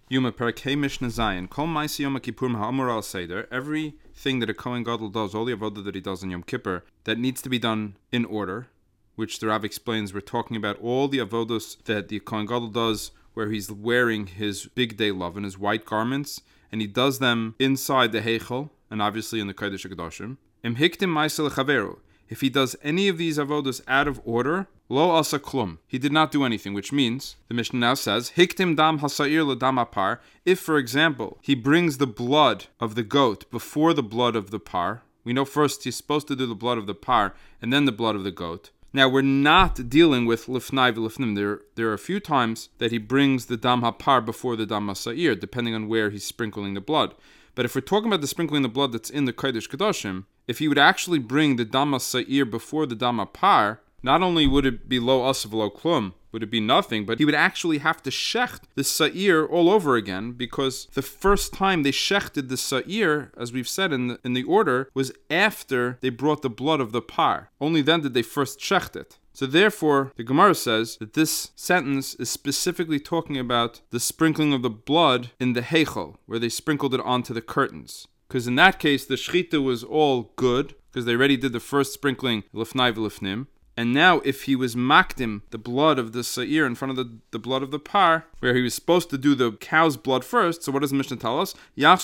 Yuma Parakeh Mishnah Zayin. Kol Maisi Yom Kippur Ha'amur Al Seder. Everything that a Kohen Gadol does, all the avodah that he does on Yom Kippur, that needs to be done in order, which the Rav explains. We're talking about all the avodos that the Kohen Gadol does, where he's wearing his big day love and his white garments, and he does them inside the Heichel, and obviously in the Kodesh HaKadoshim. Im hiktim Maisa Lechaveru. If he does any of these avodos out of order, lo asa klum, he did not do anything, which means, the Mishnah now says, hiktim dam hasa'ir ledam apar. If, for example, he brings the blood of the goat before the blood of the par, we know first he's supposed to do the blood of the par, and then the blood of the goat. Now, we're not dealing with lifnai v'lifnim. There are a few times that he brings the dam hapar before the dam hasa'ir, depending on where he's sprinkling the blood. But if we're talking about the sprinkling the blood that's in the Kodesh Kadoshim, if he would actually bring the dam hasa'ir before the dam hapar, not only would it be lo asav lo klum, would it be nothing, but he would actually have to shecht the sa'ir all over again, because the first time they shechted the sa'ir, as we've said in the order, was after they brought the blood of the par. Only then did they first shecht it. So therefore, the Gemara says that this sentence is specifically talking about the sprinkling of the blood in the heichel, where they sprinkled it onto the curtains. Because in that case, the shechita was all good, because they already did the first sprinkling, lifnai v'lifnim. And now, if he was makdim, the blood of the sa'ir in front of the blood of the par, where he was supposed to do the cow's blood first, so what does the Mishnah tell us?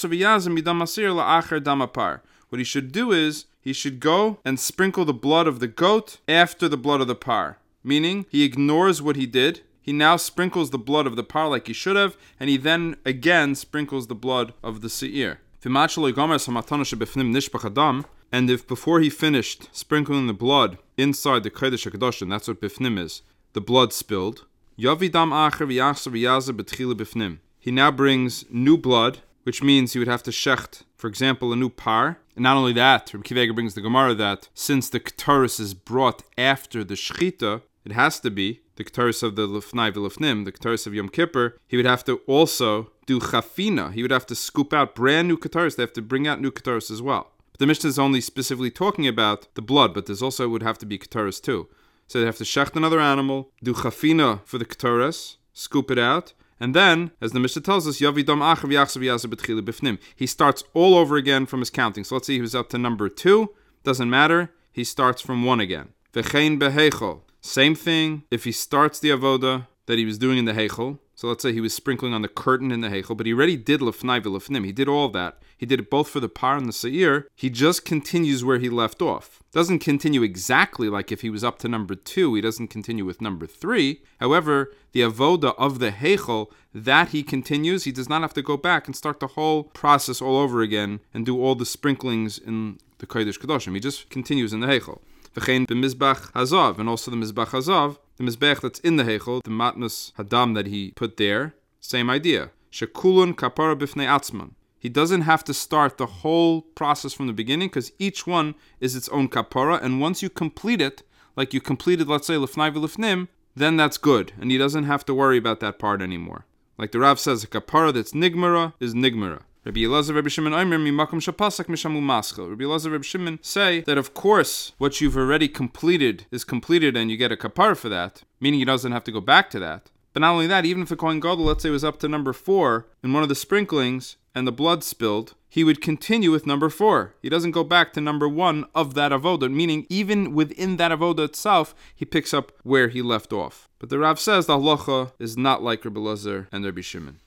What he should do is, he should go and sprinkle the blood of the goat after the blood of the par. Meaning, he ignores what he did. He now sprinkles the blood of the par like he should have, and he then again sprinkles the blood of the sa'ir. And if before he finished sprinkling the blood inside the Kodesh HaKadoshim, that's what bifnim is, the blood spilled, he now brings new blood, which means he would have to shecht, for example, a new par. And not only that, Rabbi Akiva Eiger brings the Gemara that since the Ketores is brought after the Shechita, it has to be the Ketores of the Lifnai v'Lifnim, the Ketores of Yom Kippur, he would have to also do Chafina. He would have to scoop out brand new Ketores. They have to bring out new Ketores as well. But the Mishnah is only specifically talking about the blood, but there's also would have to be Ketores too. So they have to shecht another animal, do Chafina for the Ketores, scoop it out, and then, as the Mishnah tells us, he starts all over again from his counting. So let's say he was up to number 2. Doesn't matter. He starts from 1 again. Same thing if he starts the avoda that he was doing in the heichel. So let's say he was sprinkling on the curtain in the heichel, but he already did lifnai v'lifnim. He did all that. He did it both for the par and the sa'ir. He just continues where he left off. Doesn't continue exactly like if he was up to number 2. He doesn't continue with number 3. However, the avoda of the heichel, that he continues. He does not have to go back and start the whole process all over again and do all the sprinklings in the Kodesh Kadoshim. He just continues in the heichel. V'chein b'mizbach hazav, and also the mizbach hazav, the mizbech that's in the heichel, the matnas hadam that he put there, same idea. Shekulun kapara b'fnei atzman. He doesn't have to start the whole process from the beginning, because each one is its own kapara, and once you complete it, like you completed, let's say, lifnai v'lifnim, then that's good, and he doesn't have to worry about that part anymore. Like the Rav says, a kapara that's nigmara is nigmara. Rabbi Elazar, Rabbi Shimon Omer, mimakom shapasak mishamu maschel. Rabbi Elazar, Rabbi Shimon say that of course what you've already completed is completed and you get a kapara for that, meaning he doesn't have to go back to that. But not only that, even if the Kohen Gadol, let's say, was up to number 4 in one of the sprinklings and the blood spilled, he would continue with number 4. He doesn't go back to number 1 of that avoda, meaning even within that avoda itself, he picks up where he left off. But the Rav says the halacha is not like Rabbi Elazar and Rabbi Shimon.